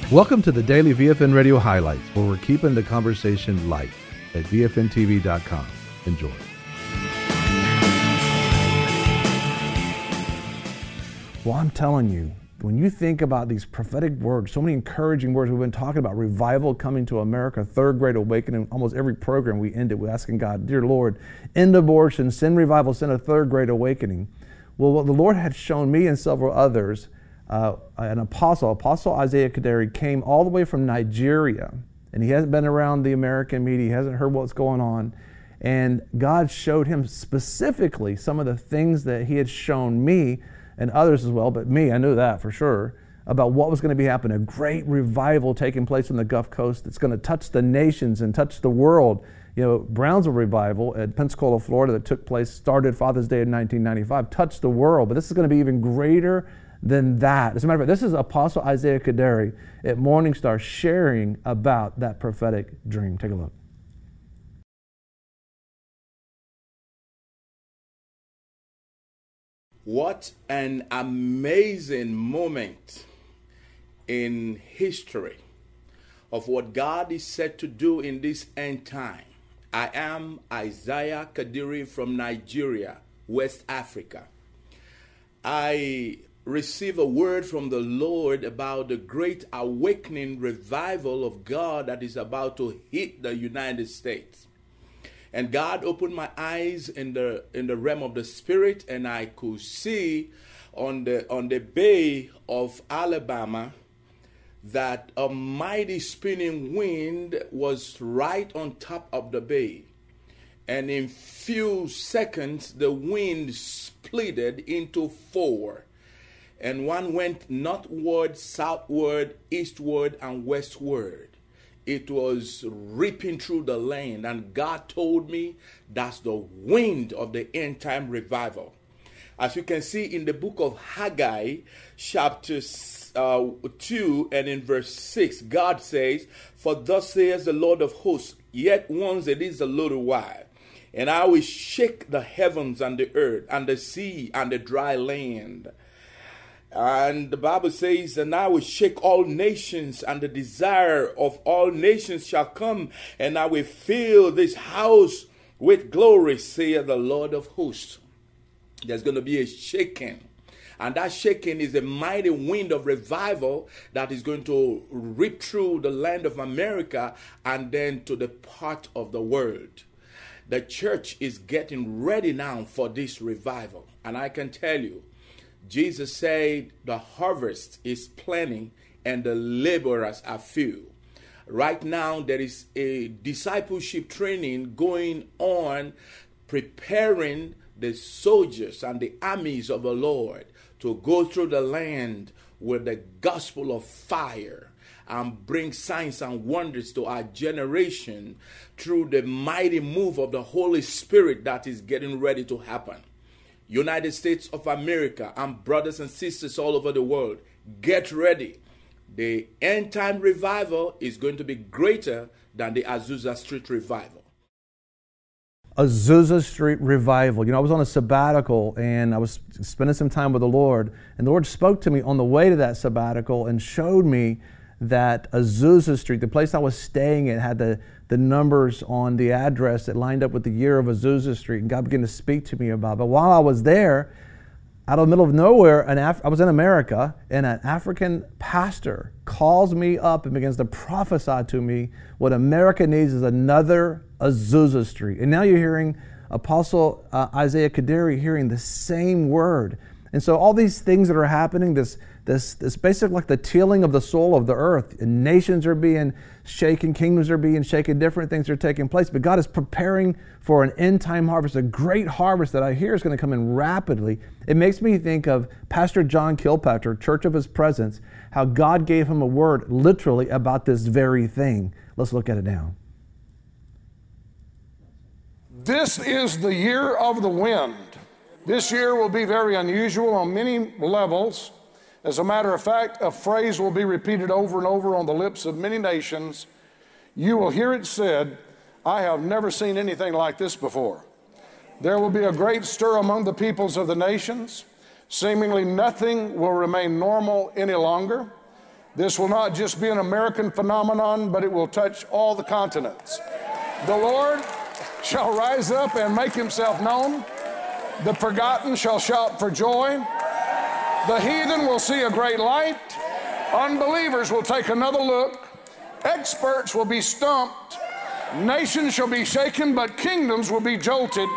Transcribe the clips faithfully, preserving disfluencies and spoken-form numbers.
Welcome to the Daily V F N Radio Highlights, where we're keeping the conversation light at V F N T V dot com. Enjoy. Well, I'm telling you, when you think about these prophetic words, so many encouraging words, we've been talking about revival coming to America, third great awakening. Almost every program we end it with asking God, dear Lord, end abortion, send revival, send a third great awakening. Well, what the Lord had shown me and several others, uh, an apostle, Apostle Isaiah Kaderi, came all the way from Nigeria, and he hasn't been around the American media, he hasn't heard what's going on, and God showed him specifically some of the things that he had shown me and others as well, but me, I knew that for sure, about what was going to be happening, a great revival taking place on the Gulf Coast that's going to touch the nations and touch the world. You know, Brownsville Revival at Pensacola, Florida, that took place, started Father's Day in nineteen ninety-five, touched the world, but this is going to be even greater than that. As a matter of fact, this is Apostle Isaiah Kaderi at Morning Star sharing about that prophetic dream. Take a look. What an amazing moment in history of what God is set to do in this end time. I am Isaiah Kaderi from Nigeria, West Africa. I received a word from the Lord about the great awakening revival of God that is about to hit the United States. And God opened my eyes in the in the realm of the spirit, and I could see on the on the bay of Alabama that a mighty spinning wind was right on top of the bay. And in few seconds, the wind splitted into four. And one went northward, southward, eastward, and westward. It was ripping through the land, and God told me that's the wind of the end time revival. As you can see in the book of Haggai, chapter uh, two and in verse six, God says, "For thus says the Lord of hosts, yet once it is a little while, and I will shake the heavens and the earth and the sea and the dry land." And the Bible says, "And I will shake all nations, and the desire of all nations shall come, and I will fill this house with glory, saith the Lord of hosts." There's going to be a shaking. And that shaking is a mighty wind of revival that is going to rip through the land of America and then to the part of the world. The church is getting ready now for this revival. And I can tell you, Jesus said the harvest is plenty and the laborers are few. Right now, there is a discipleship training going on, preparing the soldiers and the armies of the Lord to go through the land with the gospel of fire and bring signs and wonders to our generation through the mighty move of the Holy Spirit that is getting ready to happen. United States of America and brothers and sisters all over the world, get ready. The end time revival is going to be greater than the Azusa Street revival. Azusa Street revival. You know, I was on a sabbatical and I was spending some time with the Lord, and the Lord spoke to me on the way to that sabbatical and showed me that Azusa Street, the place I was staying at, had the, the numbers on the address that lined up with the year of Azusa Street, and God began to speak to me about it. But while I was there, out of the middle of nowhere, an Af- I was in America, and an African pastor calls me up and begins to prophesy to me what America needs is another Azusa Street. And now you're hearing Apostle uh, Isaiah Kaderi hearing the same word. And so all these things that are happening, this this this basically like the tilling of the soul of the earth. And nations are being shaken, kingdoms are being shaken, different things are taking place. But God is preparing for an end time harvest, a great harvest that I hear is going to come in rapidly. It makes me think of Pastor John Kilpatrick, Church of His Presence, how God gave him a word literally about this very thing. Let's look at it now. This is the year of the wind. This year will be very unusual on many levels. As a matter of fact, a phrase will be repeated over and over on the lips of many nations. You will hear it said, "I have never seen anything like this before." There will be a great stir among the peoples of the nations. Seemingly nothing will remain normal any longer. This will not just be an American phenomenon, but it will touch all the continents. The Lord shall rise up and make himself known. The forgotten shall shout for joy. The heathen will see a great light. Unbelievers will take another look. Experts will be stumped. Nations shall be shaken, but kingdoms will be jolted.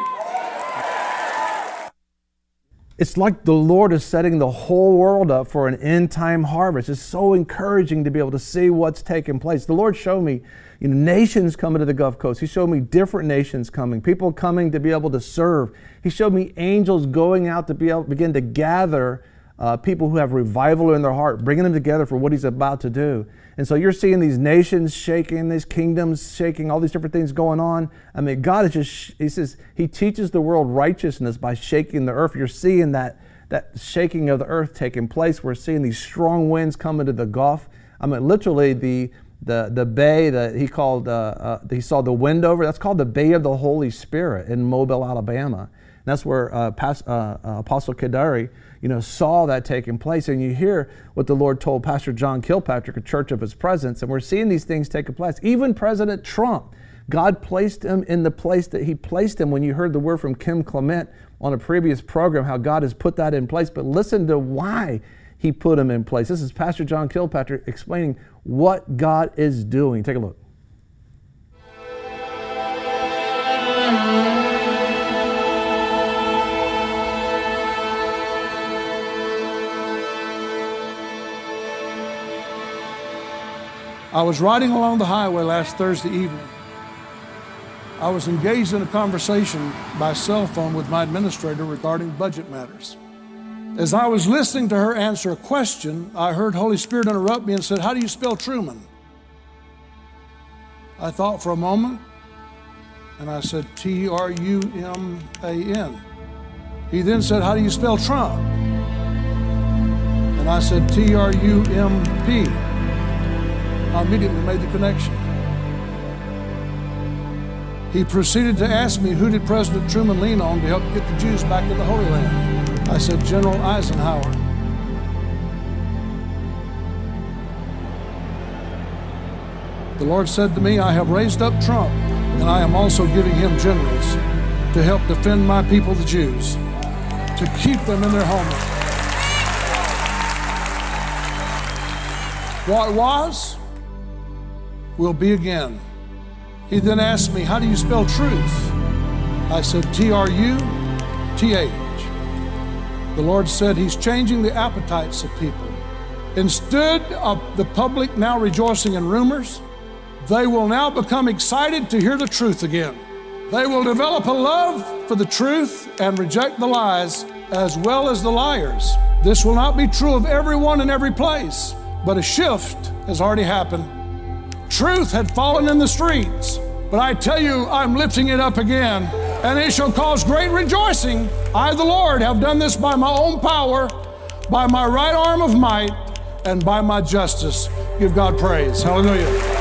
It's like the Lord is setting the whole world up for an end-time harvest. It's so encouraging to be able to see what's taking place. The Lord showed me, you know, nations coming to the Gulf Coast. He showed me different nations coming, people coming to be able to serve. He showed me angels going out to be able begin to gather uh, people who have revival in their heart, bringing them together for what he's about to do. And so you're seeing these nations shaking, these kingdoms shaking, all these different things going on. I mean, God is just, he says, he teaches the world righteousness by shaking the earth. You're seeing that, that shaking of the earth taking place. We're seeing these strong winds coming to the Gulf. I mean, literally the the the bay that he called, uh, uh, he saw the wind over, that's called the Bay of the Holy Spirit in Mobile, Alabama. And that's where uh, Pas- uh, uh, Apostle Kadari, you know, saw that taking place. And you hear what the Lord told Pastor John Kilpatrick, a church of his presence, and we're seeing these things taking place. Even President Trump, God placed him in the place that he placed him. When you heard the word from Kim Clement on a previous program, how God has put that in place, but listen to why he put him in place. This is Pastor John Kilpatrick explaining what God is doing. Take a look. I was riding along the highway last Thursday evening. I was engaged in a conversation by cell phone with my administrator regarding budget matters. As I was listening to her answer a question, I heard Holy Spirit interrupt me and said, "How do you spell Truman?" I thought for a moment, and I said, T R U M A N. He then said, "How do you spell Trump?" And I said, T R U M P. I immediately made the connection. He proceeded to ask me, who did President Truman lean on to help get the Jews back in the Holy Land? I said, General Eisenhower. The Lord said to me, I have raised up Trump, and I am also giving him generals to help defend my people, the Jews, to keep them in their homeland. What was, will be again. He then asked me, how do you spell truth? I said, T R U T H. The Lord said he's changing the appetites of people. Instead of the public now rejoicing in rumors, they will now become excited to hear the truth again. They will develop a love for the truth and reject the lies as well as the liars. This will not be true of everyone in every place, but a shift has already happened. Truth had fallen in the streets, but I tell you, I'm lifting it up again, and it shall cause great rejoicing. I, the Lord, have done this by my own power, by my right arm of might, and by my justice. Give God praise. Hallelujah.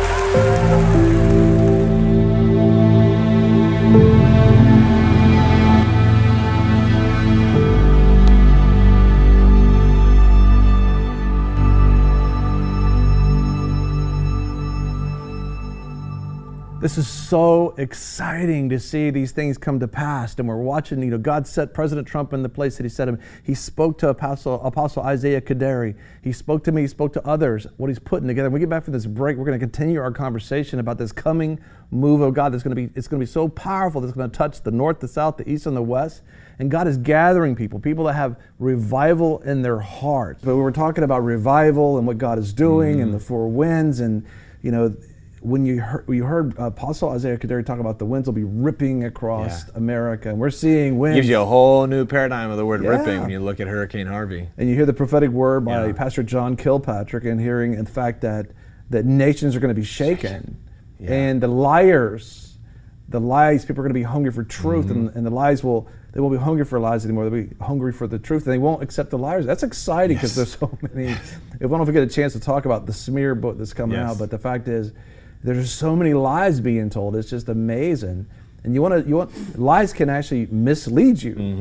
This is so exciting to see these things come to pass. And we're watching, you know, God set President Trump in the place that he set him. He spoke to Apostle, Apostle Isaiah Kadari. He spoke to me, he spoke to others, what he's putting together. When we get back from this break, we're going to continue our conversation about this coming move of God that's going to be, it's going to be so powerful that's going to touch the north, the south, the east, and the west. And God is gathering people, people that have revival in their hearts. But we were talking about revival and what God is doing mm-hmm. and the four winds and, you know, when you heard, you heard Apostle Isaiah Kadari talk about the winds will be ripping across yeah. America, and we're seeing winds. Gives you a whole new paradigm of the word yeah. ripping when you look at Hurricane Harvey. And you hear the prophetic word by yeah. Pastor John Kilpatrick, and hearing in fact that that nations are going to be shaken, yeah. and the liars, the lies, people are going to be hungry for truth, mm-hmm. and, and the lies will they won't be hungry for lies anymore. They'll be hungry for the truth, and they won't accept the liars. That's exciting because yes. there's so many. If I don't know if we get a chance to talk about the smear book that's coming yes. out, but the fact is, there's so many lies being told. It's just amazing. And you want to, you want lies can actually mislead you. Mm-hmm.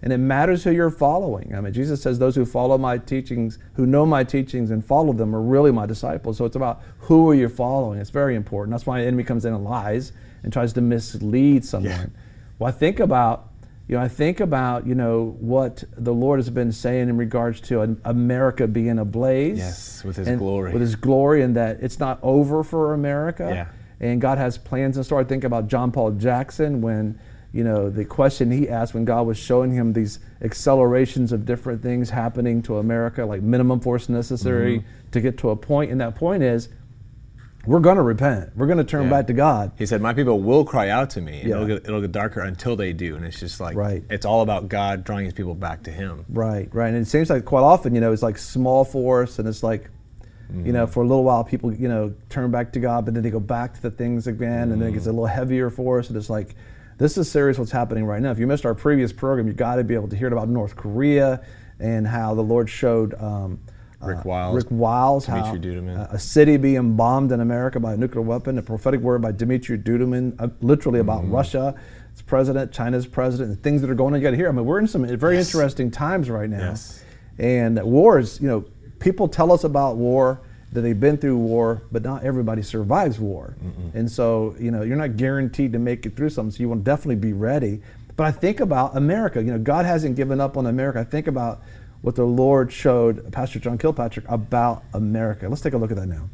And it matters who you're following. I mean, Jesus says those who follow my teachings, who know my teachings and follow them are really my disciples. So it's about who are you following. It's very important. That's why the enemy comes in and lies and tries to mislead someone. Yeah. Well, I think about, you know, I think about, you know, what the Lord has been saying in regards to America being ablaze. Yes, with His and, glory. With His glory, and that it's not over for America. Yeah. And God has plans in store. I think about John Paul Jackson when, you know, the question he asked when God was showing him these accelerations of different things happening to America, like minimum force necessary mm-hmm. to get to a point. And that point is, we're going to repent. We're going to turn yeah. back to God. He said, my people will cry out to me. And yeah. it'll, get, it'll get darker until they do. And it's just like, right. it's all about God drawing His people back to Him. Right, right. And it seems like quite often, you know, it's like small force, and it's like, mm-hmm. you know, for a little while people, you know, turn back to God, but then they go back to the things again, mm-hmm. and then it gets a little heavier for us. And it's like, this is serious what's happening right now. If you missed our previous program, you've got to be able to hear about North Korea and how the Lord showed um, Rick uh, Wiles, Rick Wiles how Duduman. a city being bombed in America by a nuclear weapon, a prophetic word by Dmitry Duduman, uh, literally about mm-hmm. Russia, its president, China's president, and things that are going on. You got to hear. I mean, we're in some very yes. interesting times right now. Yes. And war is, you know, people tell us about war, that they've been through war, but not everybody survives war. Mm-mm. And so, you know, you're not guaranteed to make it through something, so you want to definitely be ready. But I think about America. You know, God hasn't given up on America. I think about what the Lord showed Pastor John Kilpatrick about America. Let's take a look at that now.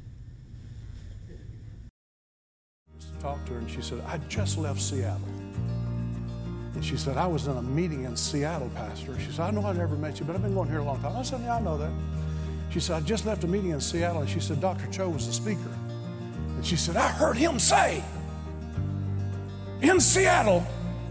I talked to her and she said, I just left Seattle. And she said, I was in a meeting in Seattle, Pastor. She said, I know I never met you, but I've been going here a long time. I said, yeah, I know that. She said, I just left a meeting in Seattle, and she said, Doctor Cho was the speaker. And she said, I heard him say in Seattle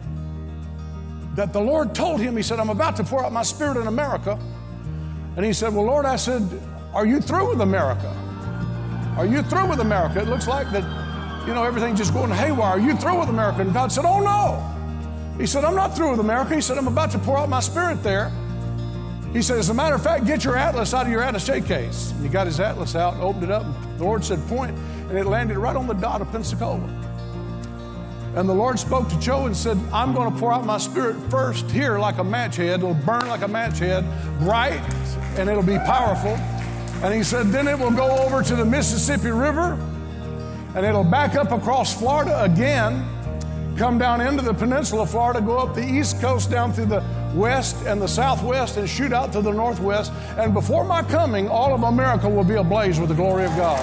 that the Lord told him, he said, I'm about to pour out my Spirit in America. And he said, well, Lord, I said, are you through with America? Are you through with America? It looks like that, you know, everything's just going haywire. Are you through with America? And God said, oh, no. He said, I'm not through with America. He said, I'm about to pour out my Spirit there. He said, as a matter of fact, get your atlas out of your attaché case. And he got his atlas out and opened it up. And the Lord said, point. And it landed right on the dot of Pensacola. And the Lord spoke to Joe and said, I'm going to pour out my Spirit first here like a match head. It'll burn like a match head, bright, and it'll be powerful. And he said, then it will go over to the Mississippi River, and it'll back up across Florida again, come down into the peninsula of Florida, go up the east coast down through the west and the southwest and shoot out to the northwest. And before my coming, all of America will be ablaze with the glory of God.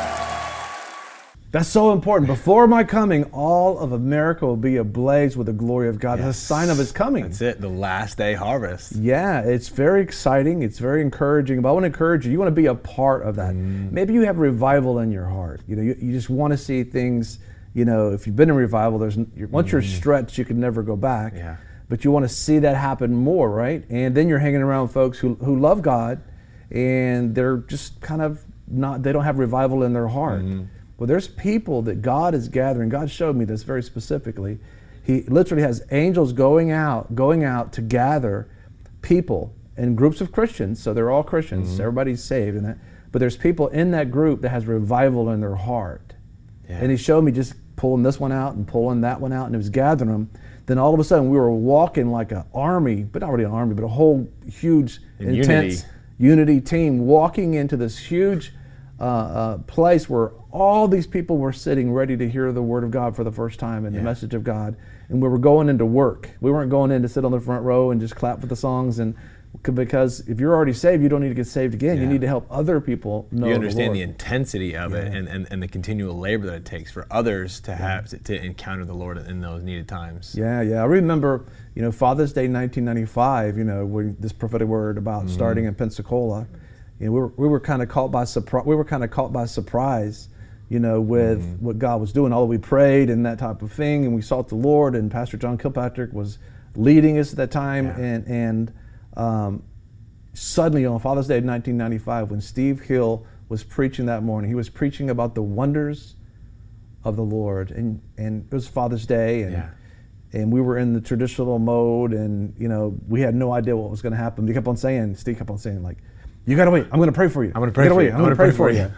That's so important. Before my coming, all of America will be ablaze with the glory of God. Yes. It's a sign of His coming. That's it, the last day harvest. Yeah, it's very exciting. It's very encouraging. But I want to encourage you, you want to be a part of that. Mm. Maybe you have revival in your heart. You know, you, you just want to see things, you know, if you've been in revival, there's once mm. you're stretched, you can never go back. Yeah. But you want to see that happen more, right? And then you're hanging around folks who, who love God, and they're just kind of not, they don't have revival in their heart. Mm-hmm. Well, there's people that God is gathering. God showed me this very specifically. He literally has angels going out, going out to gather people in groups of Christians. So they're all Christians. Mm-hmm. Everybody's saved in that. But there's people in that group that has revival in their heart. Yeah. And He showed me just pulling this one out and pulling that one out, and He was gathering them. Then all of a sudden we were walking like an army, but not really an army, but a whole huge, in intense unity. unity team walking into this huge uh, uh, place where all these people were sitting ready to hear the Word of God for the first time and yeah. the message of God. And we were going into work. We weren't going in to sit on the front row and just clap for the songs. And because if you're already saved, you don't need to get saved again. Yeah. You need to help other people know the Lord. You understand the intensity of yeah. it and, and, and the continual labor that it takes for others to have to, to encounter the Lord in those needed times. Yeah, yeah. I remember, you know, Father's Day nineteen ninety-five, you know, when this prophetic word about mm-hmm. starting in Pensacola. You know, we were we were kind of caught by surprise. We were kind of caught by surprise, you know, with mm-hmm. what God was doing. Although we prayed and that type of thing, and we sought the Lord, and Pastor John Kilpatrick was leading us at that time, yeah. and and um, suddenly on Father's Day nineteen ninety-five, when Steve Hill was preaching that morning, he was preaching about the wonders of the Lord, and and it was Father's Day, and. Yeah. And we were in the traditional mode, and you know we had no idea what was going to happen. He kept on saying, Steve kept on saying, like, "You got to wait. I'm going to pray for you. I'm going to pray for wait. you. I'm going to pray, pray for you." you.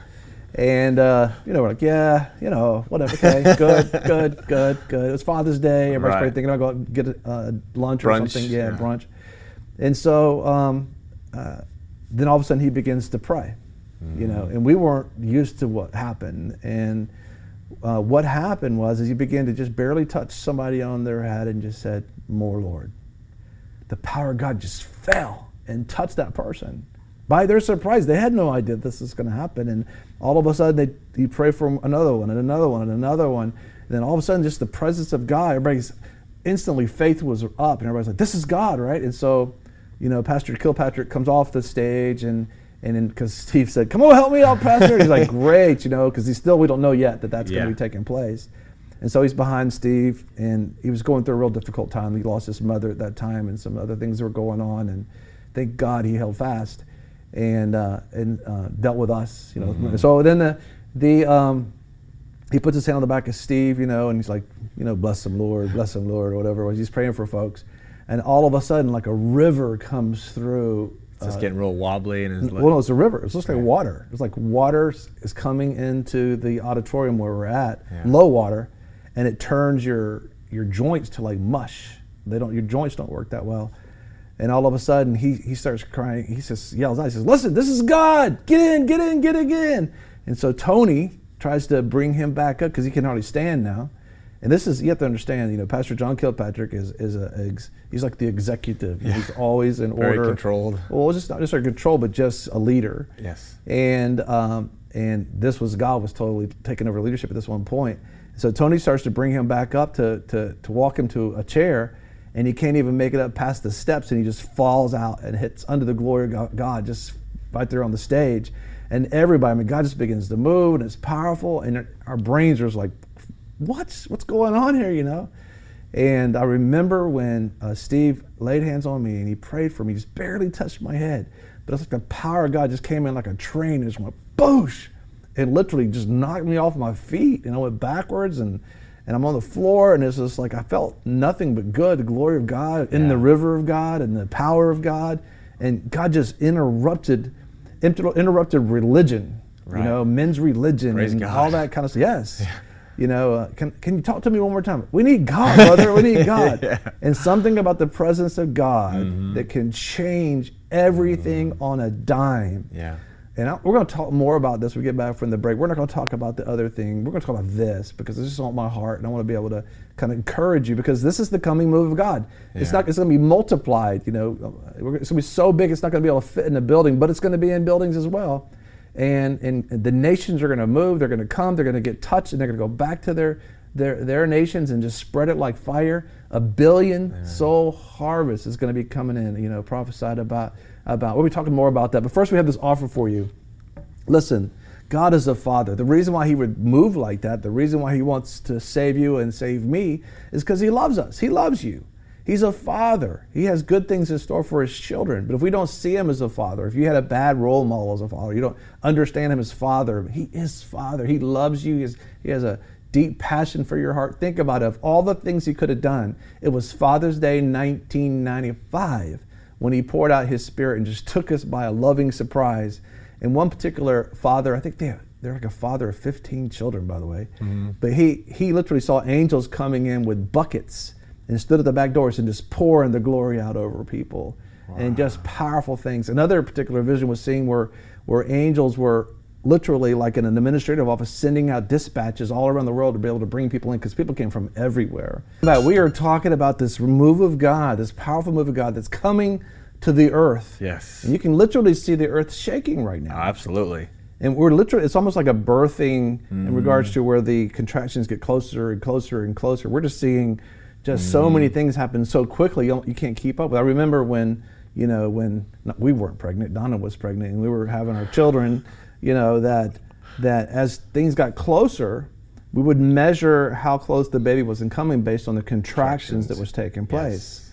And, uh, you know, we're like, yeah, you know, whatever, okay, good, good, good, good. It was Father's Day. Everybody's Right. probably thinking about going get a uh, lunch or Brunch, something. Yeah, yeah. brunch. And so um, uh, then all of a sudden he begins to pray, you know, and we weren't used to what happened. And uh, what happened was is he began to just barely touch somebody on their head and just said, more, Lord. The power of God just fell and touched that person. By their surprise, they had no idea this was going to happen. And all of a sudden, they, you pray for another one and another one and another one. And then all of a sudden, just the presence of God, everybody's instantly faith was up. And everybody's like, this is God, right? And so, you know, Pastor Kilpatrick comes off the stage and and then because Steve said, come on, help me out, Pastor. And he's like, great, you know, because he still, we don't know yet that that's Yeah. going to be taking place. And so he's behind Steve, and he was going through a real difficult time. He lost his mother at that time, and some other things were going on. And thank God he held fast and uh, and uh, dealt with us, you know. Mm-hmm. So then the the um, he puts his hand on the back of Steve, you know, and he's like, you know, bless him, Lord, bless him, Lord, or whatever it was. He's praying for folks, and all of a sudden, like a river comes through. It's just uh, getting real wobbly and it's well, no, it's a river. It's just like water. It's like water is coming into the auditorium where we're at, Yeah. low water, and it turns your your joints to like mush. They don't. Your joints don't work that well. And all of a sudden, he he starts crying. He says, yells out. He says, "Listen, this is God. Get in, get in, get again." And so Tony tries to bring him back up because he can hardly stand now. And this is, you have to understand, you know, Pastor John Kilpatrick is is a ex, he's like the executive. Yeah. He's always in Very order. controlled. Well, just not just a control, but just a leader. Yes. And um, and this was God was totally taking over leadership at this one point. So Tony starts to bring him back up to to to walk him to a chair, and he can't even make it up past the steps, and he just falls out and hits under the glory of God just right there on the stage. And everybody, I mean, God just begins to move, and it's powerful, and our brains are just like, what's what's going on here, you know? And I remember when uh, Steve laid hands on me and he prayed for me, just barely touched my head, but it's like the power of God just came in like a train and just went boosh, and literally just knocked me off my feet, and I went backwards, and and I'm on the floor, and it's just like I felt nothing but good, the glory of God in Yeah. the river of God and the power of God, and God just interrupted, inter- interrupted religion, Right. you know, men's religion Praise and God. all that kind of stuff. Yes. You know, uh, can can you talk to me one more time? We need God, brother. We need God. Yeah. And something about the presence of God Mm-hmm. that can change everything on a dime. Yeah. And I, we're going to talk more about this when we get back from the break. We're not going to talk about the other thing. We're going to talk about this because this is on my heart, and I want to be able to kind of encourage you because this is the coming move of God. It's Yeah. not. It's going to be multiplied. You know, it's going to be so big it's not going to be able to fit in a building, but it's going to be in buildings as well. And and the nations are going to move. They're going to come. They're going to get touched, and they're going to go back to their their their nations and just spread it like fire. A billion yeah. soul harvest is going to be coming in. You know, prophesied about about. We'll be talking more about that. But first, we have this offer for you. Listen, God is a Father. The reason why He would move like that, the reason why He wants to save you and save me, is because He loves us. He loves you. He's a father. He has good things in store for His children. But if we don't see Him as a father, if you had a bad role model as a father, you don't understand Him as Father, He is Father. He loves you. He has, he has a deep passion for your heart. Think about it. Of all the things He could have done, it was Father's Day nineteen ninety-five when He poured out His Spirit and just took us by a loving surprise. And one particular father, I think they, they're like a father of fifteen children, by the way, mm-hmm. but he, he literally saw angels coming in with buckets and stood at the back doors and just pouring the glory out over people. Wow. And just powerful things. Another particular vision was seeing where, where angels were literally like in an administrative office sending out dispatches all around the world to be able to bring people in because people came from everywhere. But we are talking about this move of God, this powerful move of God that's coming to the earth. Yes. And you can literally see the earth shaking right now. Oh, absolutely. And we're literally, it's almost like a birthing mm. in regards to where the contractions get closer and closer and closer. We're just seeing just mm. so many things happen so quickly, you, you can't keep up with. I remember when, you know, when not, we weren't pregnant, Donna was pregnant, and we were having our children, you know, that that as things got closer, we would measure how close the baby was in coming based on the contractions, contractions. that was taking place. Yes.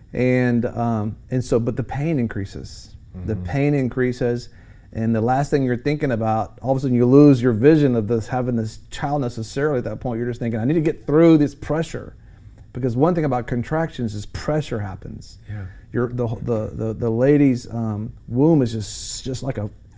And um, and so, but the pain increases. Mm-hmm. The pain increases, and the last thing you're thinking about, all of a sudden you lose your vision of this having this child necessarily at that point. You're just thinking, I need to get through this pressure. Because one thing about contractions is pressure happens. Yeah. Your the the the, the lady's um, womb is just just like a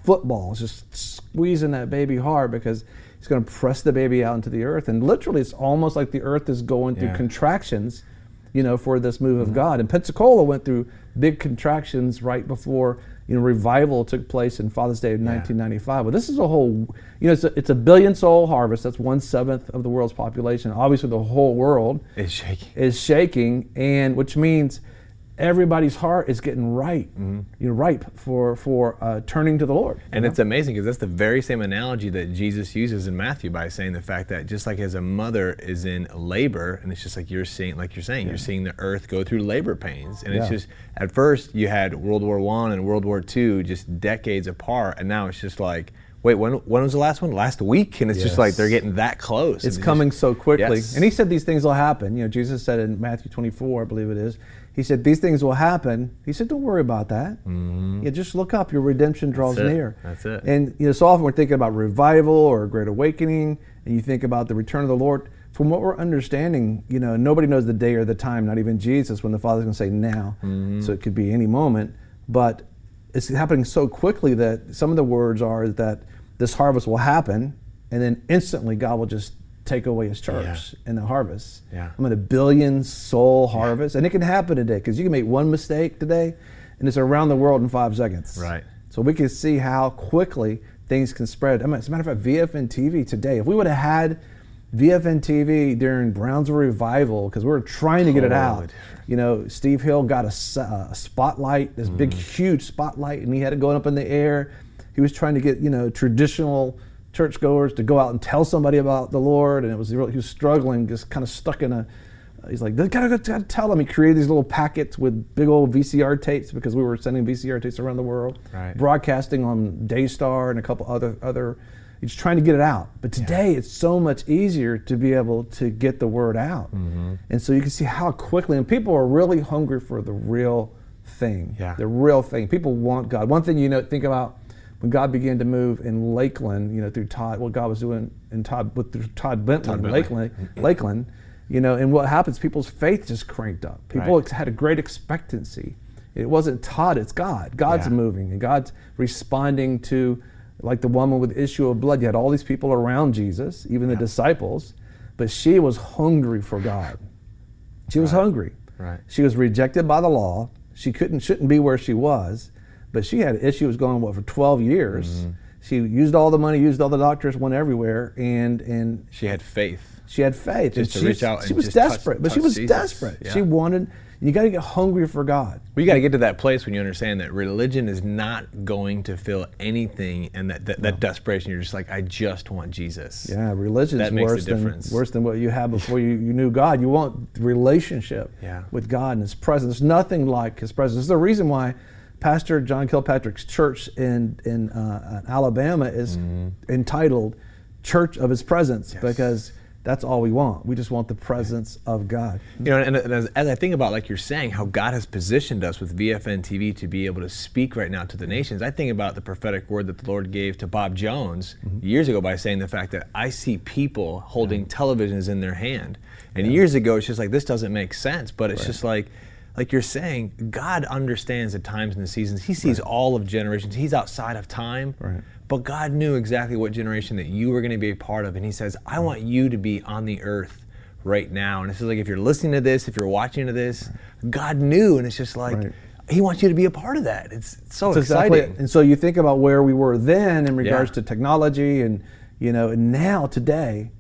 football, just squeezing that baby hard because he's going to press the baby out into the earth. And literally, it's almost like the earth is going through Yeah. contractions, you know, for this move of God. And Pensacola went through big contractions right before, you know, revival took place in Father's Day of nineteen ninety-five. Well, this is a whole, you know, it's a, it's a billion soul harvest. That's one seventh of the world's population. Obviously, the whole world It's shaky. is shaking, and which means everybody's heart is getting right, you know, ripe for for uh, turning to the Lord. And you it's amazing because that's the very same analogy that Jesus uses in Matthew by saying the fact that just like as a mother is in labor, and it's just like you're seeing, like you're saying, you're seeing the earth go through labor pains. And it's Yeah. just, at first you had World War One and World War Two just decades apart, and now it's just like, wait, when when was the last one? Last week? And it's just Yes. like they're getting that close. It's And coming just- so quickly. Yes. And he said these things will happen. You know, Jesus said in Matthew twenty-four, I believe it is, he said, these things will happen. He said, don't worry about that. Mm-hmm. Yeah, just look up. Your redemption draws That's it. near. That's it. And you know, so often we're thinking about revival or a great awakening, and you think about the return of the Lord. From what we're understanding, you know, nobody knows the day or the time, not even Jesus, when the Father's going to say now. Mm-hmm. So it could be any moment. But it's happening so quickly that some of the words are that this harvest will happen, and then instantly God will just take away his church in the harvest. Yeah. I'm at a billion soul harvest, and it can happen today because you can make one mistake today, and it's around the world in five seconds. Right. So we can see how quickly things can spread. I mean, as a matter of fact, V F N T V today, if we would have had V F N T V during Brownsville Revival, because we were trying to get it Totally out. different. You know, Steve Hill got a, s- uh, a spotlight, this big, huge spotlight, and he had it going up in the air. He was trying to get, you know, traditional churchgoers to go out and tell somebody about the Lord, and it was really, he was struggling, just kind of stuck in a. He's like, gotta, gotta, gotta tell them. He created these little packets with big old V C R tapes because we were sending V C R tapes around the world, Right. broadcasting on Daystar and a couple other other. He's trying to get it out. But today it's so much easier to be able to get the word out, Mm-hmm. and so you can see how quickly. And people are really hungry for the real thing, Yeah. the real thing. People want God. One thing you know, think about when God began to move in Lakeland, you know, through Todd, what God was doing in Todd with through Todd Bentley, Todd Bentley. Lakeland, Lakeland. You know, and what happens, people's faith just cranked up. People Right. had a great expectancy. It wasn't Todd, it's God. God's Yeah. moving, and God's responding to, like the woman with the issue of blood. You had all these people around Jesus, even the disciples, but she was hungry for God. She was hungry. Right. She was rejected by the law. She couldn't, shouldn't be where she was, but she had issues going, what, for twelve years. Mm-hmm. She used all the money, used all the doctors, went everywhere, and and She had faith. she had faith. Just and to she, reach out she and was just touch- desperate, but she touch was Jesus. desperate. Yeah. She wanted, you got to get hungry for God. Well, you got to get to that place when you understand that religion is not going to fill anything, and that, that, that desperation, you're just like, I just want Jesus. Yeah, religion is That makes the worse than difference. worse than what you had before you, you knew God. You want relationship Yeah. with God and His presence. There's nothing like His presence. This is the reason why Pastor John Kilpatrick's church in in uh, Alabama is entitled Church of His Presence, because that's all we want. We just want the presence of God. You know, and, and as, as I think about, like you're saying, how God has positioned us with V F N T V to be able to speak right now to the nations, I think about the prophetic word that the Lord gave to Bob Jones years ago by saying the fact that I see people holding televisions in their hand. And years ago, it's just like, this doesn't make sense, but it's just like, like you're saying, God understands the times and the seasons. He sees all of generations. He's outside of time. Right. But God knew exactly what generation that you were going to be a part of. And He says, I want you to be on the earth right now. And it's just like, if you're listening to this, if you're watching to this, God knew. And it's just like, Right. He wants you to be a part of that. It's, it's so That's exactly exciting. it. And so you think about where we were then in regards Yeah. to technology, and you know, and now today,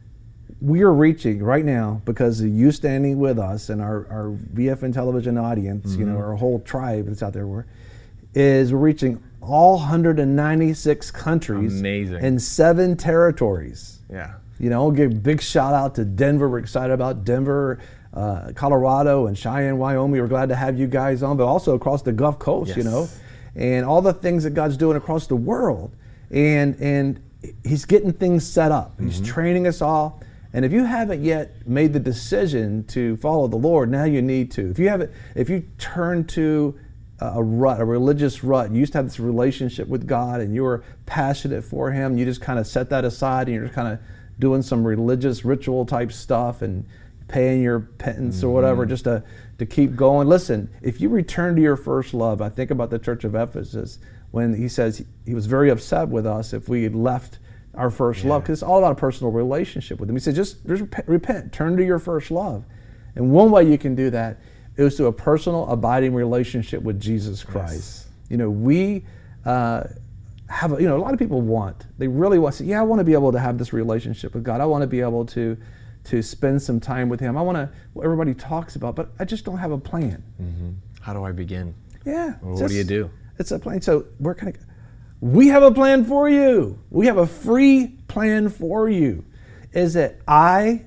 we are reaching right now, because of you standing with us and our, our V F N television audience, you Mm-hmm. know, our whole tribe that's out there, we're, is we're reaching all one hundred ninety-six countries Amazing. and seven territories. Yeah. You know, I'll give a big shout out to Denver. We're excited about Denver, uh, Colorado, and Cheyenne, Wyoming. We're glad to have you guys on, but also across the Gulf Coast, you Yes. know, and all the things that God's doing across the world. And and He's getting things set up. He's training us all. And if you haven't yet made the decision to follow the Lord, now you need to. If you haven't, if you turn to a rut, a religious rut, you used to have this relationship with God and you were passionate for Him, you just kind of set that aside and you're just kind of doing some religious ritual type stuff and paying your pittance mm-hmm. or whatever, just to, to keep going. Listen, if you return to your first love, I think about the church of Ephesus when he says he was very upset with us if we had left our first yeah. love, because it's all about a personal relationship with him. He said, just, just repent, turn to your first love. And one way you can do that is through a personal, abiding relationship with Jesus Christ. Yes. You know, we uh, have, a, you know, a lot of people want, they really want to say, yeah, I want to be able to have this relationship with God. I want to be able to to spend some time with him. I want to, what everybody talks about, but I just don't have a plan. Mm-hmm. How do I begin? Yeah. Well, what just, do you do? It's a plan. So we're kind of, we have a plan for you. We have a free plan for you. Is at i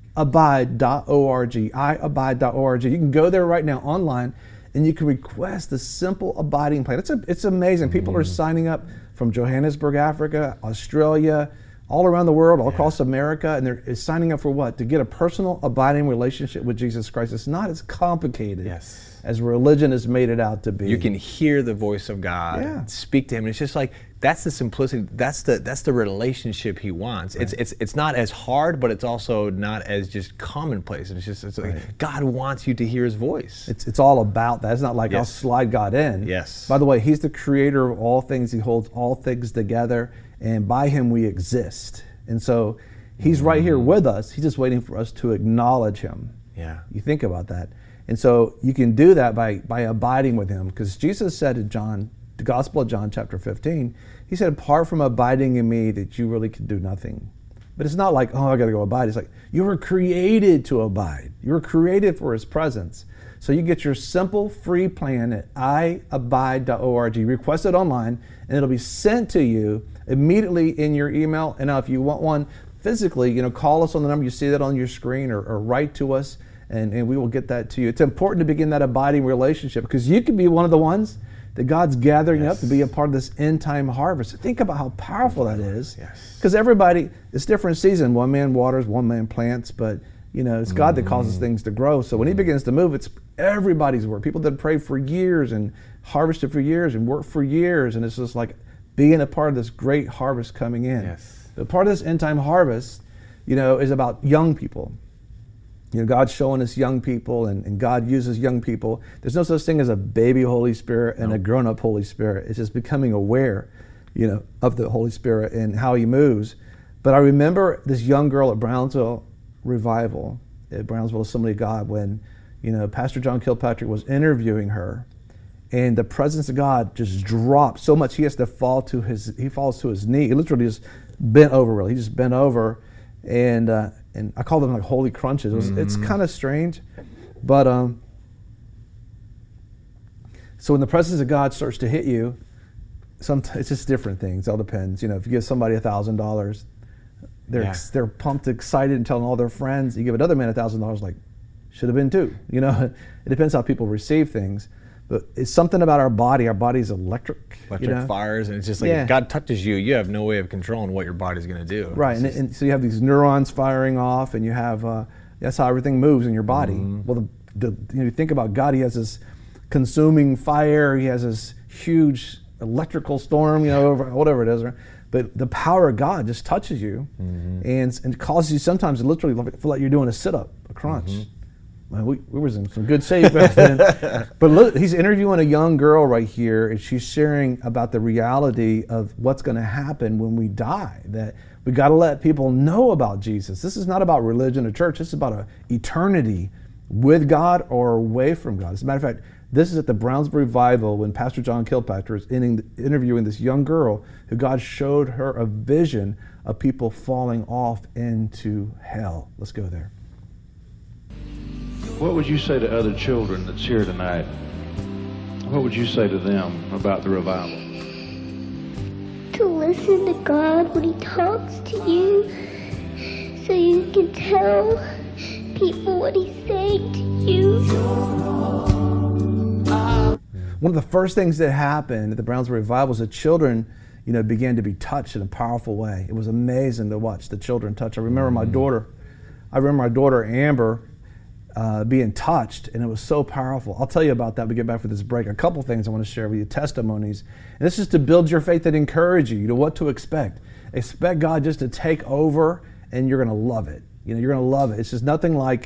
abide dot org, i abide dot org. You can go there right now online and you can request the simple abiding plan. It's a, it's amazing. People mm-hmm. are signing up from Johannesburg, Africa, Australia, all around the world, all yeah. across America, and they're signing up for what? To get a personal, abiding relationship with Jesus Christ. It's not as complicated yes. as religion has made it out to be. You can hear the voice of God, yeah. speak to him. It's just like, that's the simplicity, that's the that's the relationship he wants. Right. It's it's it's not as hard, but it's also not as just commonplace. It's just, it's like, right. God wants you to hear his voice. It's it's all about that. It's not like yes. I'll slide God in. Yes. By the way, he's the creator of all things. He holds all things together. And by him we exist. And so he's right here with us. He's just waiting for us to acknowledge him. Yeah. You think about that. And so you can do that by, by abiding with him. Because Jesus said in John, the Gospel of John chapter fifteen, he said, apart from abiding in me, that you really can do nothing. But it's not like, oh, I got to go abide. It's like, you were created to abide. You were created for his presence. So you get your simple free plan at i abide dot org. Request it online, and it'll be sent to you immediately in your email. And now if you want one physically, you know, call us on the number. You see that on your screen, or, or write to us, and, and we will get that to you. It's important to begin that abiding relationship, because you could be one of the ones that God's gathering yes. up to be a part of this end time harvest. Think about how powerful that is. Because yes. everybody, it's different season. One man waters, one man plants, but you know, it's God that causes things to grow. So when he begins to move, it's everybody's work. People that prayed for years and harvested for years and worked for years, and it's just like being a part of this great harvest coming in. Yes. The part of this end time harvest, you know, is about young people. You know, God's showing us young people, and, and God uses young people. There's no such thing as a baby Holy Spirit and no. a grown-up Holy Spirit. It's just becoming aware, you know, of the Holy Spirit and how he moves. But I remember this young girl at Brownsville Revival, at Brownsville Assembly of God, when, you know, Pastor John Kilpatrick was interviewing her, and the presence of God just dropped so much he has to fall to his, he falls to his knee. He literally just bent over, really. He just bent over, and uh, and I call them like holy crunches. It was, mm-hmm. It's kind of strange, but um. So when the presence of God starts to hit you, sometimes it's just different things. It all depends. You know, if you give somebody a thousand dollars, they're yeah. they're pumped, excited, and telling all their friends. You give another man a thousand dollars, like, should have been two. You know, it depends how people receive things. But it's something about our body. Our body's electric. Electric you know? fires, and it's just like yeah. if God touches you, you have no way of controlling what your body's going to do. Right, and, and so you have these neurons firing off, and you have, uh, that's how everything moves in your body. Mm-hmm. Well, the, the, you know, you think about God, he has this consuming fire, he has this huge electrical storm, you know, whatever it is. Right? But the power of God just touches you, mm-hmm. and, and causes you sometimes to literally feel like you're doing a sit-up, a crunch. Mm-hmm. Man, we, we was in some good shape back then. But look, he's interviewing a young girl right here, and she's sharing about the reality of what's going to happen when we die. That we got to let people know about Jesus. This is not about religion or church. This is about a eternity with God or away from God. As a matter of fact, this is at the Brownsville Revival when Pastor John Kilpatrick is interviewing this young girl who God showed her a vision of people falling off into hell. Let's go there. What would you say to other children that's here tonight? What would you say to them about the revival? To listen to God when he talks to you, so you can tell people what he's saying to you. One of the first things that happened at the Brownsville Revival was the children, you know, began to be touched in a powerful way. It was amazing to watch the children touch. I remember my daughter, I remember my daughter Amber, Uh, being touched, and it was so powerful. I'll tell you about that when we get back for this break. A couple things I want to share with you, testimonies. And this is to build your faith and encourage you, you know, what to expect. Expect God just to take over, and you're going to love it. You know, you're going to love it. It's just nothing like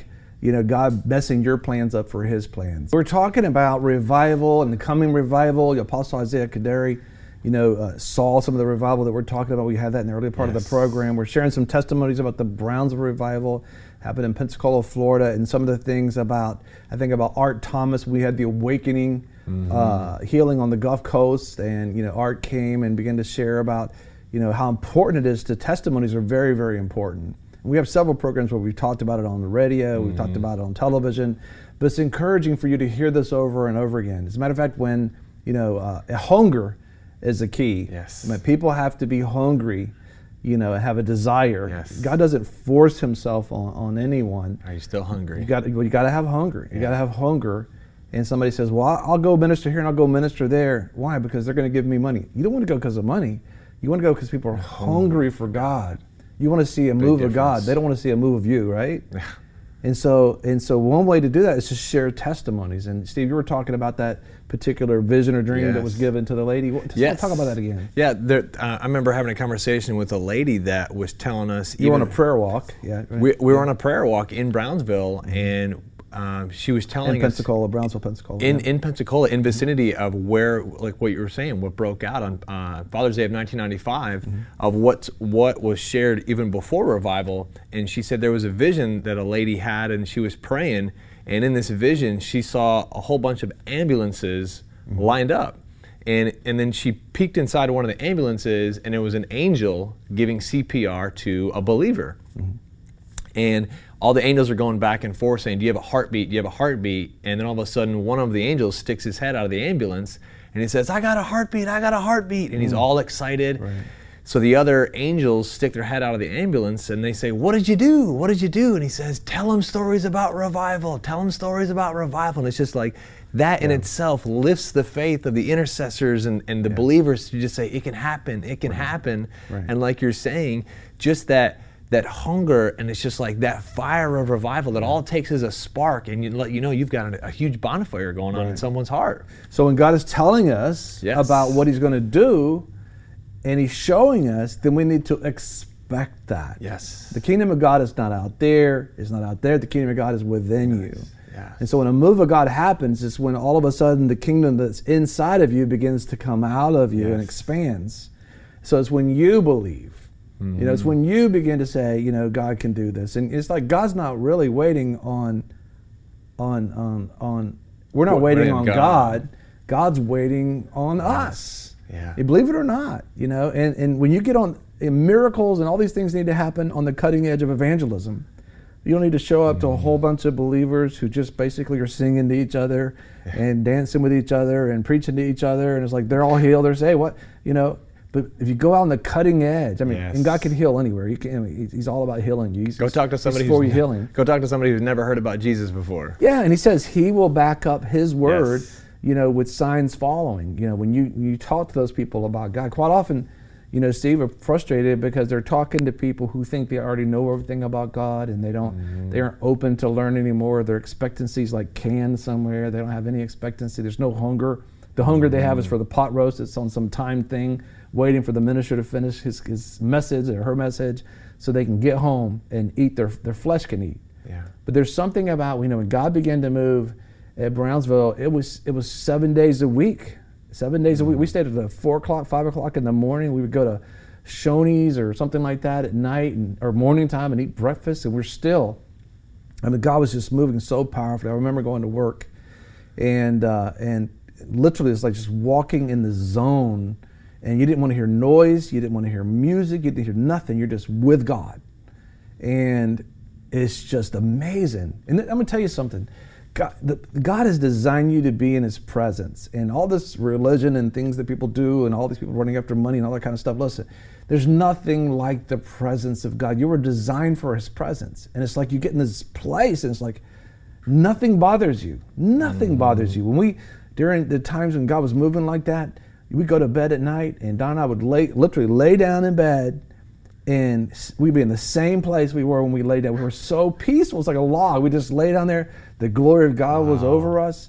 you know, God messing your plans up for his plans. We're talking about revival and the coming revival. Apostle Isaiah Kaderi, you know, uh, saw some of the revival that we're talking about. We had that in the early part yes. of the program. We're sharing some testimonies about the Brownsville revival happened in Pensacola, Florida, and some of the things about, I think about Art Thomas. We had the awakening mm-hmm. uh, healing on the Gulf Coast, and, you know, Art came and began to share about, you know, how important it is to testimonies are very, very important. And we have several programs where we've talked about it on the radio, mm-hmm. we've talked about it on television, but it's encouraging for you to hear this over and over again. As a matter of fact, when, you know, uh, hunger is the key. Yes. I mean, people have to be hungry, you know, have a desire. Yes. God doesn't force himself on, on anyone. Are you still hungry? You got well, you got to have hunger. You yeah. got to have hunger. And somebody says, well, I'll go minister here and I'll go minister there. Why? Because they're going to give me money. You don't want to go because of money. You want to go because people are hungry for God. You want to see a Big move difference. of God. They don't want to see a move of you, right? And so, and so one way to do that is to share testimonies. And Steve, you were talking about that particular vision or dream yes. that was given to the lady. Just yes. talk about that again. Yeah, there, uh, I remember having a conversation with a lady that was telling us. You were on a prayer walk. Yeah, right. We, we yeah. were on a prayer walk in Brownsville, and um, she was telling in Pensacola, us. Brownsville, Pensacola. In, yeah. in Pensacola, in vicinity of where, like what you were saying, what broke out on uh, Father's Day of nineteen ninety-five, mm-hmm. of what, what was shared even before revival. And she said there was a vision that a lady had, and she was praying, and in this vision, she saw a whole bunch of ambulances mm-hmm. lined up. And, and then she peeked inside one of the ambulances, and it was an angel giving C P R to a believer. Mm-hmm. And all the angels are going back and forth saying, do you have a heartbeat? Do you have a heartbeat? And then all of a sudden, one of the angels sticks his head out of the ambulance, and he says, I got a heartbeat, I got a heartbeat. And he's all excited. Right. So the other angels stick their head out of the ambulance, and they say, what did you do? What did you do? And he says, tell them stories about revival. Tell them stories about revival. And it's just like, that in yeah. itself lifts the faith of the intercessors and, and the yeah. believers to just say, it can happen, it can right. happen. Right. And like you're saying, just that that hunger, and it's just like that fire of revival that all it takes is a spark, and you let you know you've got a, a huge bonfire going on right. in someone's heart. So when God is telling us yes. about what he's going to do, and he's showing us, then we need to expect that. Yes. The kingdom of God is not out there, it's not out there, the kingdom of God is within yes. you. Yes. And so when a move of God happens, it's when all of a sudden the kingdom that's inside of you begins to come out of you yes. and expands. So it's when you believe. Mm-hmm. You know, it's when you begin to say, you know, God can do this. And it's like God's not really waiting on, on, on, on we're not We're waiting on God. God. God's waiting on yes. us. Yeah. You believe it or not, you know, and, and when you get on, and miracles and all these things need to happen on the cutting edge of evangelism. You don't need to show up mm-hmm. to a whole bunch of believers who just basically are singing to each other yeah. and dancing with each other and preaching to each other. And it's like, they're all healed. They're saying, what, you know, but if you go out on the cutting edge, I mean, yes. and God can heal anywhere. He can, I mean, he's all about healing you. He's, go talk to somebody who's who's healing. Go talk to somebody who's never heard about Jesus before. Yeah, and he says he will back up his word, yes. you know, with signs following. You know, when you when you talk to those people about God, quite often, you know, Steve, are frustrated because they're talking to people who think they already know everything about God, and they don't, mm-hmm. they aren't open to learn anymore. Their expectancy's like canned somewhere. They don't have any expectancy. There's no hunger. The hunger mm-hmm. they have is for the pot roast. It's on some time thing, waiting for the minister to finish his, his message or her message so they can get home and eat, their their flesh can eat. Yeah. But there's something about, you know, when God began to move at Brownsville, it was it was seven days a week. Seven days a week. We stayed at the four o'clock, five o'clock in the morning. We would go to Shoney's or something like that at night and, or morning time and eat breakfast, and we're still, I mean, God was just moving so powerfully. I remember going to work and uh, and literally it's like just walking in the zone, and you didn't want to hear noise, you didn't want to hear music, you didn't hear nothing. You're just with God. And it's just amazing. And I'm going to tell you something. God, the, God has designed you to be in his presence, and all this religion and things that people do and all these people running after money and all that kind of stuff. Listen, there's nothing like the presence of God. You were designed for his presence. And it's like you get in this place and it's like nothing bothers you. Nothing mm-hmm. bothers you. When we, during the times when God was moving like that, we'd go to bed at night, and Don and I would lay, literally lay down in bed, and we'd be in the same place we were when we lay down. We were so peaceful. It's like a log. We just lay down there. The glory of God wow. was over us.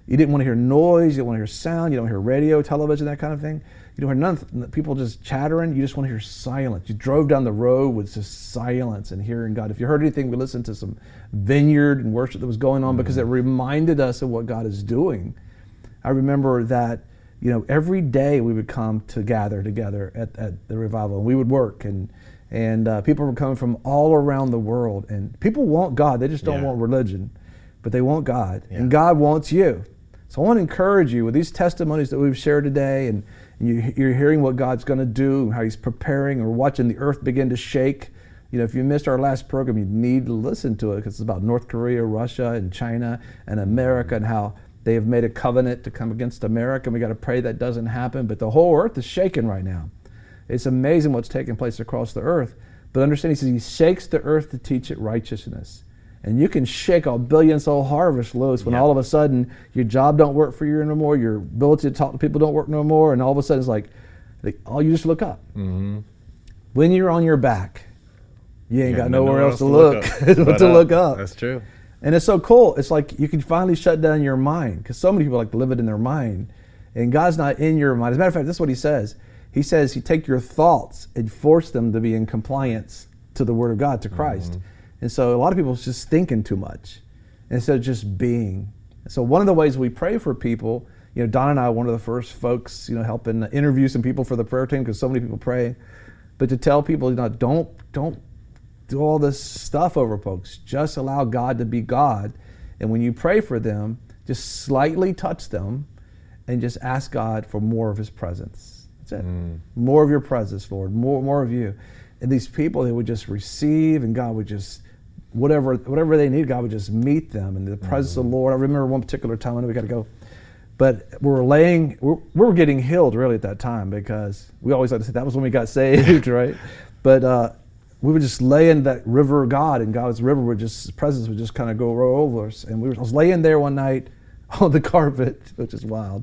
You didn't want to hear noise, you didn't want to hear sound, you don't hear radio, television, that kind of thing. You don't hear none, people just chattering, you just want to hear silence. You drove down the road with just silence and hearing God. If you heard anything, we listened to some vineyard and worship that was going on, mm-hmm. because it reminded us of what God is doing. I remember that, you know, every day we would come to gather together at, at the revival, and we would work, and and uh, people were coming from all around the world, and people want God, they just don't yeah. want religion, but they want God, yeah. and God wants you. So I want to encourage you with these testimonies that we've shared today, and, and you, you're hearing what God's going to do, how He's preparing, or watching the earth begin to shake. You know, if you missed our last program, you need to listen to it, because it's about North Korea, Russia, and China, and America, and how they have made a covenant to come against America, and we got to pray that doesn't happen. But the whole earth is shaking right now. It's amazing what's taking place across the earth. But understand, He says He shakes the earth to teach it righteousness. And you can shake a billion soul harvest loose when yep. all of a sudden your job don't work for you anymore, your ability to talk to people don't work no more, and all of a sudden it's like, like oh, you just look up. Mm-hmm. When you're on your back, you ain't you got nowhere, nowhere else to look, look but to look up. That's true. And it's so cool. It's like you can finally shut down your mind, because so many people like to live it in their mind, and God's not in your mind. As a matter of fact, this is what He says. He says He take your thoughts and force them to be in compliance to the Word of God, to Christ. Mm-hmm. And so a lot of people are just thinking too much instead of just being. So one of the ways we pray for people, you know, Don and I are one of the first folks, you know, helping interview some people for the prayer team, because so many people pray. But to tell people, you know, don't don't do all this stuff over folks. Just allow God to be God. And when you pray for them, just slightly touch them and just ask God for more of His presence. That's it. Mm. More of your presence, Lord. More more of you. And these people, they would just receive, and God would just, whatever whatever they need, God would just meet them in the presence mm-hmm. of the Lord. I remember one particular time, I know we got to go, but we were laying, we were getting healed really at that time, because we always like to say that was when we got saved, right? But uh, we would just lay in that river of God, and God's river would just, His presence would just kind of go roll over us. And we were, I was laying there one night on the carpet, which is wild,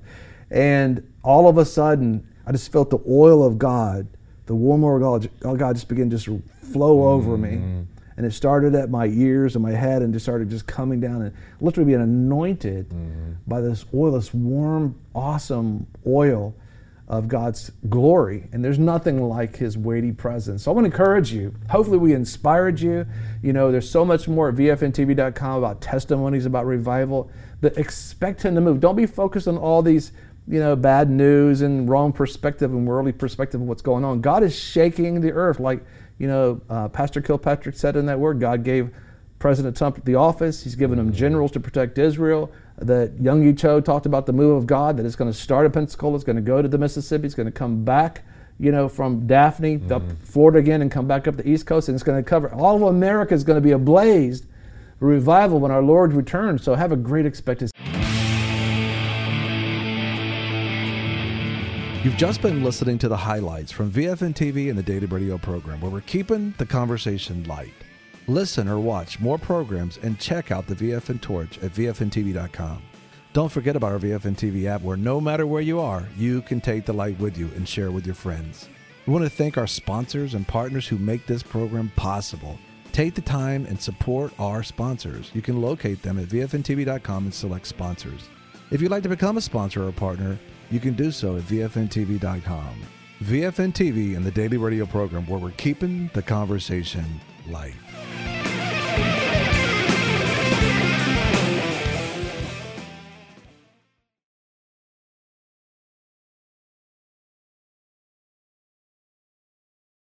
and all of a sudden, I just felt the oil of God, the warm oil of God, God just began to just flow over mm-hmm. me. And it started at my ears and my head, and just started just coming down, and literally being anointed mm-hmm. by this oil, this warm, awesome oil of God's glory. And there's nothing like His weighty presence. So I want to encourage you. Hopefully we inspired you. You know, there's so much more at V F N T V dot com about testimonies about revival. But expect Him to move. Don't be focused on all these, you know, bad news and wrong perspective and worldly perspective of what's going on. God is shaking the earth, like, you know, uh, Pastor Kilpatrick said in that word. God gave President Trump the office. He's given him generals to protect Israel. That Young Cho talked about the move of God, that it's going to start at Pensacola, it's going to go to the Mississippi, it's going to come back, you know, from Daphne mm-hmm. up Florida again, and come back up the East Coast, and it's going to cover all of America. Is going to be ablaze, revival when our Lord returns. So have a great expectancy. You've just been listening to the highlights from V F N T V and the Daily Radio program, where we're keeping the conversation light. Listen or watch more programs and check out the V F N Torch at V F N T V dot com. Don't forget about our V F N T V app, where no matter where you are, you can take the light with you and share with your friends. We want to thank our sponsors and partners who make this program possible. Take the time and support our sponsors. You can locate them at V F N T V dot com and select sponsors. If you'd like to become a sponsor or a partner, you can do so at V F N T V dot com. V F N T V and the Daily Radio program, where we're keeping the conversation light.